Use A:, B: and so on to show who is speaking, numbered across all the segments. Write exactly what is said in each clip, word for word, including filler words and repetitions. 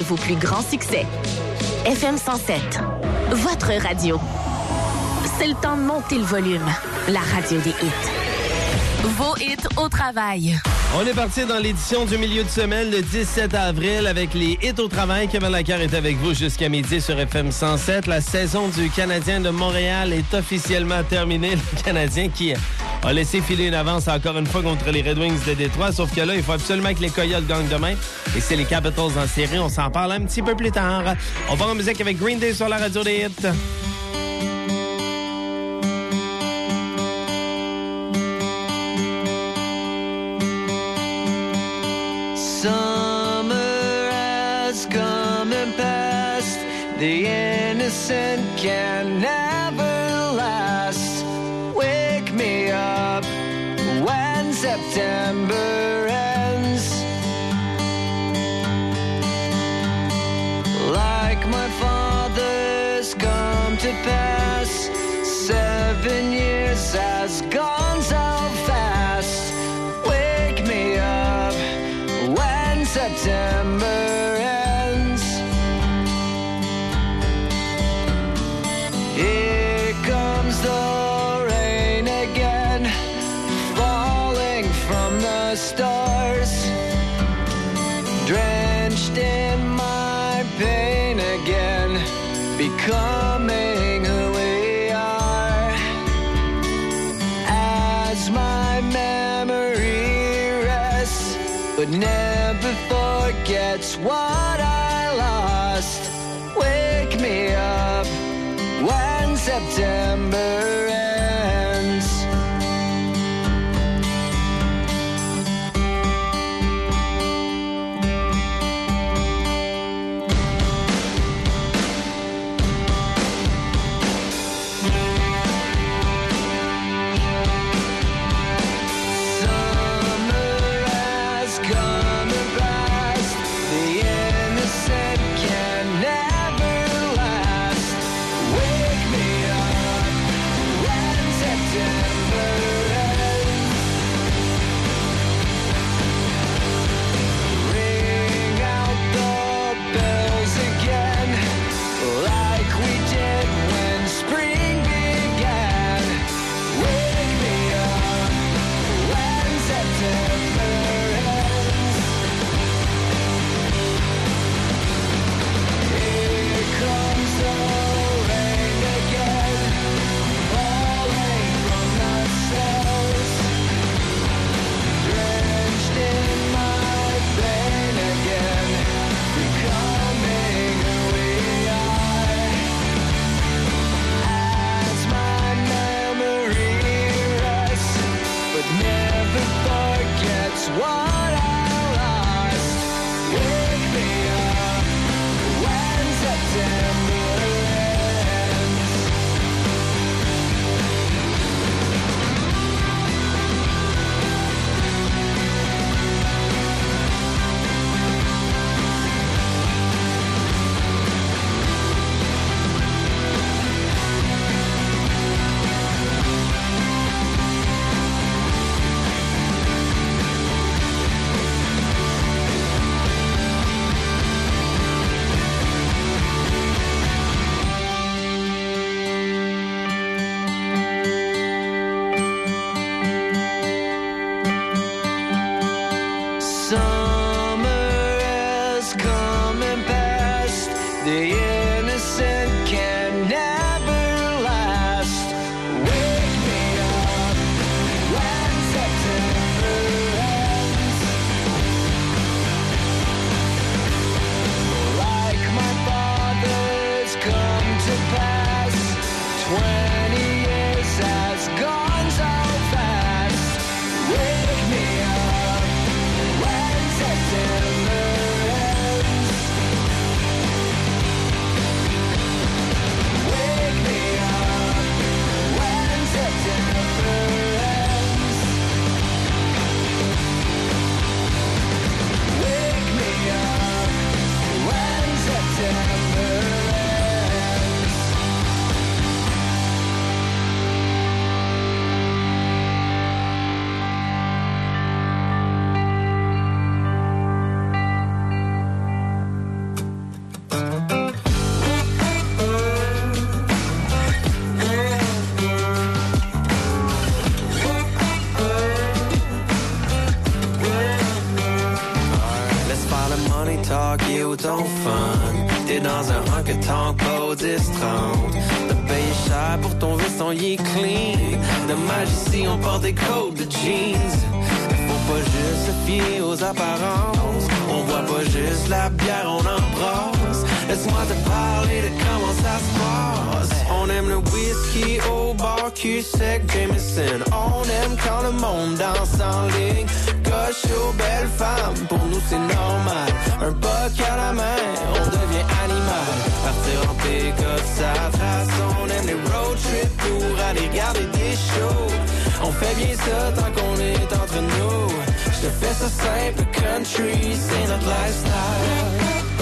A: vos plus grands succès. F M cent sept, votre radio. C'est le temps de monter le volume. La radio des hits. Vos hits au travail.
B: On est parti dans l'édition du milieu de semaine le dix-sept avril avec les hits au travail. Kevin Lacquer est avec vous jusqu'à midi sur F M cent sept. La saison du Canadien de Montréal est officiellement terminée. Le Canadien qui a laissé filer une avance encore une fois contre les Red Wings de Détroit. Sauf que là, il faut absolument que les Coyotes gagnent demain. Et c'est les Capitals en série. On s'en parle un petit peu plus tard. On part en musique avec Green Day sur la radio des hits.
C: Summer has come and passed. The innocent can never last. Wake me up when September ends. Like my father's come to pass. Seven years has gone so fast. Wake me up when September ends. Here comes the rain again, falling from the stars, drenched in my pain again, becoming who we are. As my memory rests, but never forgets what I lost. Wake me up when September ends.
D: qui est autant fun. T'es dans un honky-tonk, pas au dix trente. T'as payé cher pour ton veston, il est clean. Dommage ici, on porte des coats de jeans. Faut pas juste se fier aux apparences. On boit pas juste la bière, on embrasse. Laisse-moi te parler de comment ça se passe. On aime le whisky au bar, cul-sec, Jameson. On aime quand le monde danse en ligne. Gauche aux belles femmes, pour nous c'est normal. Un buck à la main, on devient animal. Partir en pick-up, ça trace. On aime les road trips pour aller regarder des shows. On fait bien ça tant qu'on est entre nous. Je te fais ça simple, country, c'est notre lifestyle. Oh,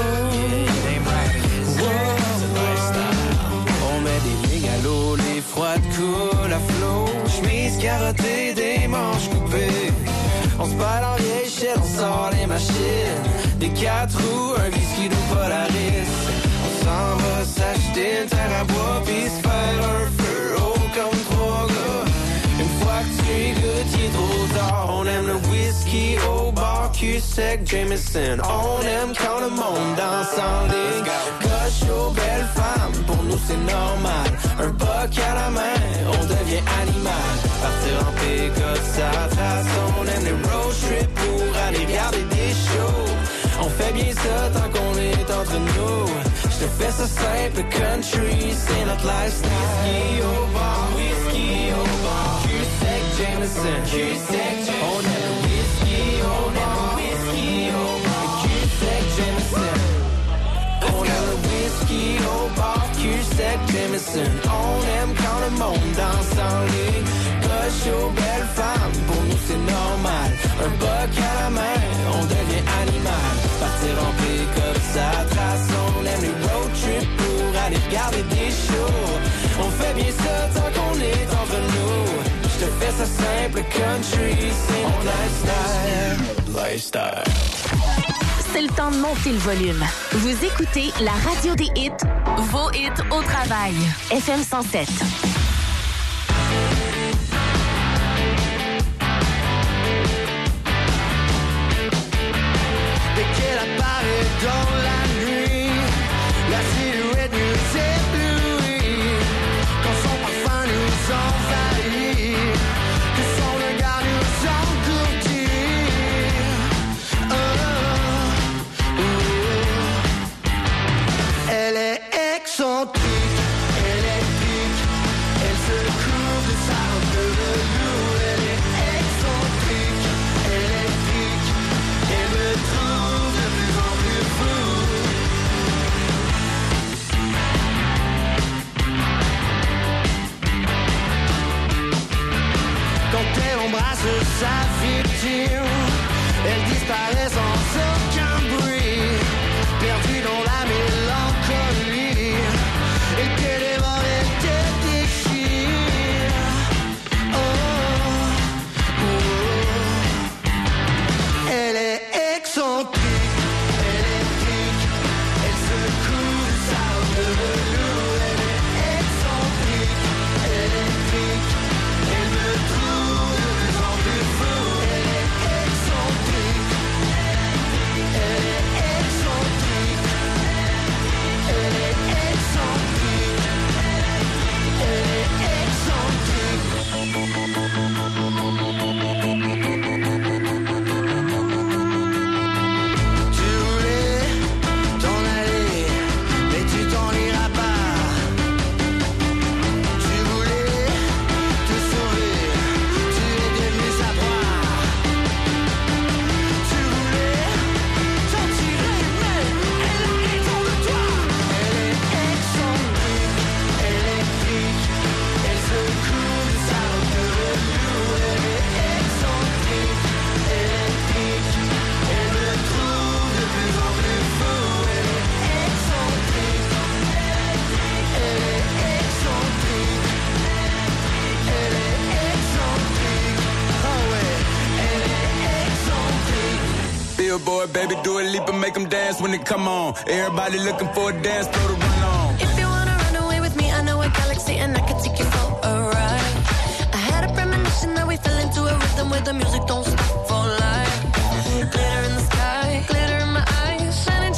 D: oh, on met des mégalos, les froides coulent à flot. Chemise carottée, des manches coupées. On se bat dans vieille shit, on sort les machines. Des quatre roues, un whisky de Polaris. On s'en va s'acheter une terre à bois pis se faire un feu haut comme trois gars. Une fois que tu y goûtes, il est trop tard. On aime le whisky au bar, cul-sec, Jameson. On aime quand le monde danse en ligne. Coche aux belles femmes, pour nous c'est normal. Un buck à la main, on devient animal. Partir en pick-up, ça trace. On aime les road trips pour aller regarder des shows. On fait bien ça tant qu'on est entre nous. Je te fais ça simple, country, c'est notre lifestyle. Whisky au bar, whisky au bar. Cul-sec, Jameson, cul-sec, Jameson. On aime le whisky au bar, whisky au bar. Cul-sec, Jameson. On aime le whisky au bar, cul-sec, Jameson. On aime quand le monde danse en ligne. Coche aux belles femmes, pour nous c'est normal. Un buck à la main, on devient animal. Partir en pick-up, ça trace. On aime les road trips pour aller regarder des shows. On fait bien ça tant qu'on est entre nous. Je te fais ça simple, country, c'est notre lifestyle. Lifestyle.
A: C'est le temps de monter le volume. Vous écoutez la radio des hits, vos hits au travail. F M cent sept.
C: Dès qu'elle apparaît dans la nuit, la silhouette nous éblouit. Quand son parfum nous envahit, que son regard nous engourdit. Oh, oh, oh. Elle est excentrique, électrique. Elle se couvre de sa robe de velours. Elle est excentrique, électrique. Elle me trouve de plus en plus fou. Quand elle embrasse sa victime, elle disparaît sans aucun bruit, perdue dans la mélancolie. Elle te dévore, elle te déchire. Oh, oh, oh. Elle est excentrique, électrique. Elle se couvre de sa robe de velours. Elle est excentrique, électrique. Elle me trouve de plus en plus fou. Elle est excentrique, elle est excentrique. Elle est excentrique, elle est excentrique. Tu voulais t'en aller, mais tu t'en iras pas. Tu voulais te sauver, tu es devenu sa proie. Tu voulais t'en tirer, mais elle a raison de toi. Elle est excentrique, électrique. Elle se couvre de sa robe de velours. Elle est excentrique, électrique. Elle me trouve de plus en plus fou. Elle est excentrique, elle est excentrique. Elle est excentrique, oh ouais, elle est excentrique.
E: Billboard, baby, do a leap and make them dance when they come on. Everybody looking for a dance floor to run on.
F: If you wanna run away with me, I know a galaxy and I can take you for a ride. I had a premonition that we fell into a rhythm where the music don't stop for life. Glitter in the sky, glitter in my eyes, shining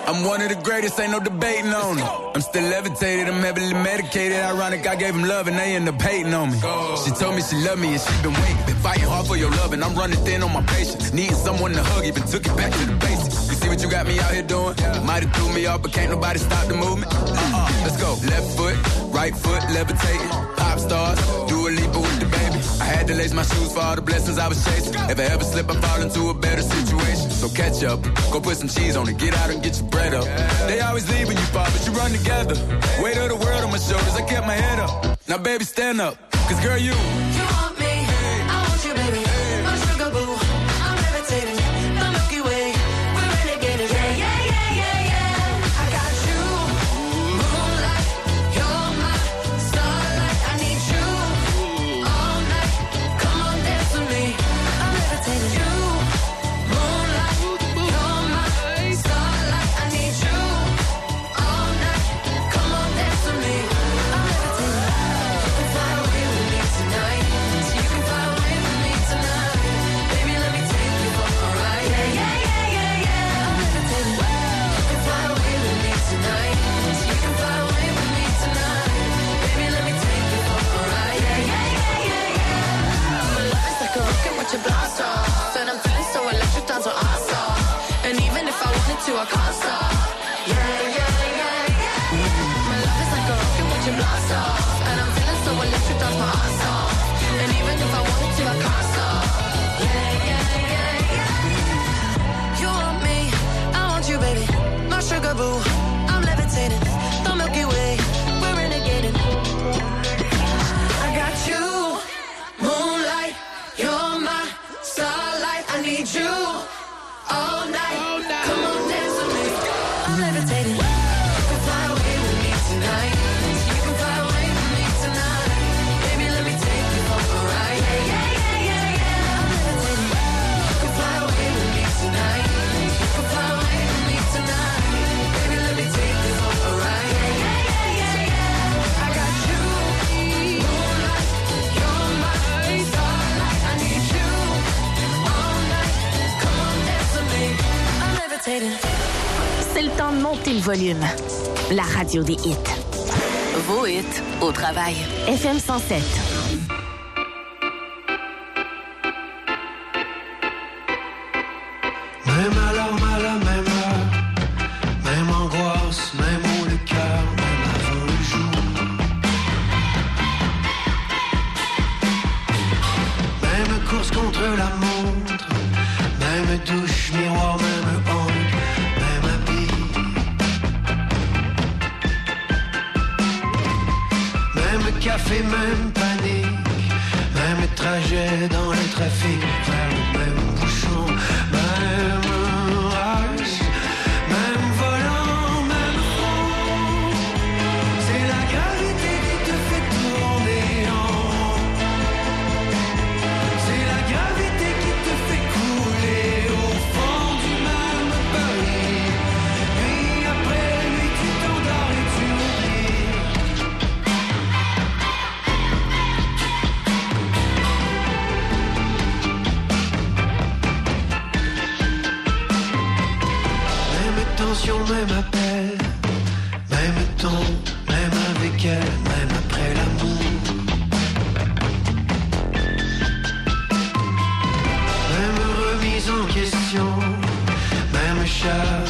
E: I'm one of the greatest, ain't no debating on it. I'm still levitated, I'm heavily medicated. Ironic, I gave him love and they end up hating on me. She told me she loved me and she been waiting. Been fighting hard for your love and I'm running thin on my patience. Needing someone to hug, even took it back to the basics. You see what you got me out here doing? Might have threw me off, but can't nobody stop the movement. Uh-uh, let's go. Left foot, right foot, levitating. Pop stars, do a leap with the baby. I had to lace my shoes for all the blessings I was chasing. If I ever slip, I fall into a better situation. So catch up, go put some cheese on it, get out and get your bread up. They always leave when you fall, but you run together. Weight of the world on my shoulders, I kept my head up. Now baby, stand up, cause girl, you
F: You want me, I want you, baby. My sugar boo, I'm levitating. The Milky Way, we're renegading. Yeah, yeah, yeah, yeah, yeah. I got you, moonlight. You're my starlight. I need you all night. Come on, dance with me. I'm levitating. You, moonlight. You're my starlight. I need you all night. Come on, dance with me. I'm levitating. You can fly away with me tonight. So you can fly away with me tonight. Baby, let me take you for a ride. Yeah, yeah, yeah, yeah, yeah. I'm levitating. You can fly away with me tonight. So you can fly away with me tonight. Baby, let me take you for a ride. Yeah, yeah, yeah, yeah, yeah. My love is like a rocket with your blast off. And I'm feeling so electric, that's what I saw. And even if I wanted to, I can't stop. Yeah, yeah, yeah, yeah. My love is like a rocket with your blast off. And I'm feeling so electric, that's my ass off. And even if I wanted to, I can't stop. Yeah, yeah, yeah, yeah. You want me, I want you, baby. My sugar boo, I'm levitating. The Milky Way, we're renegading. I got you, moonlight. You're my starlight. I need you all night. Come on, dance with me. I'm levitating. You can fly away with me tonight. You can fly away with me tonight. Baby, let me take you for a ride. Yeah, yeah, yeah, yeah, yeah. I'm levitating. You can fly away with me tonight. You can fly away with me tonight. Baby, let me take you for a ride. Yeah, yeah, yeah, yeah, yeah. I got you, moonlight. You're my starlight. I need you all night. Come on, dance with me. I'm levitating.
A: C'est le temps de monter le volume. La radio des hits. Vos hits au travail. F M cent sept.
C: Même alarme à la même heure, même angoisse, même haut le cœur, même avant le jour. Même course contre la montre, même douche, miroir, même angle, même habit. Même café, même panique, même trajet dans le trafic, vers le même bouchon, même rush, même volant, même front. C'est la gravité qui te fait tourner en rond. C'est la gravité qui te fait couler au fond du même baril. Puis après lui tu t'endors et tu oublies. Même tension, même appel, même ton, même avec elle, même après l'amour. Même remise en question, même chat,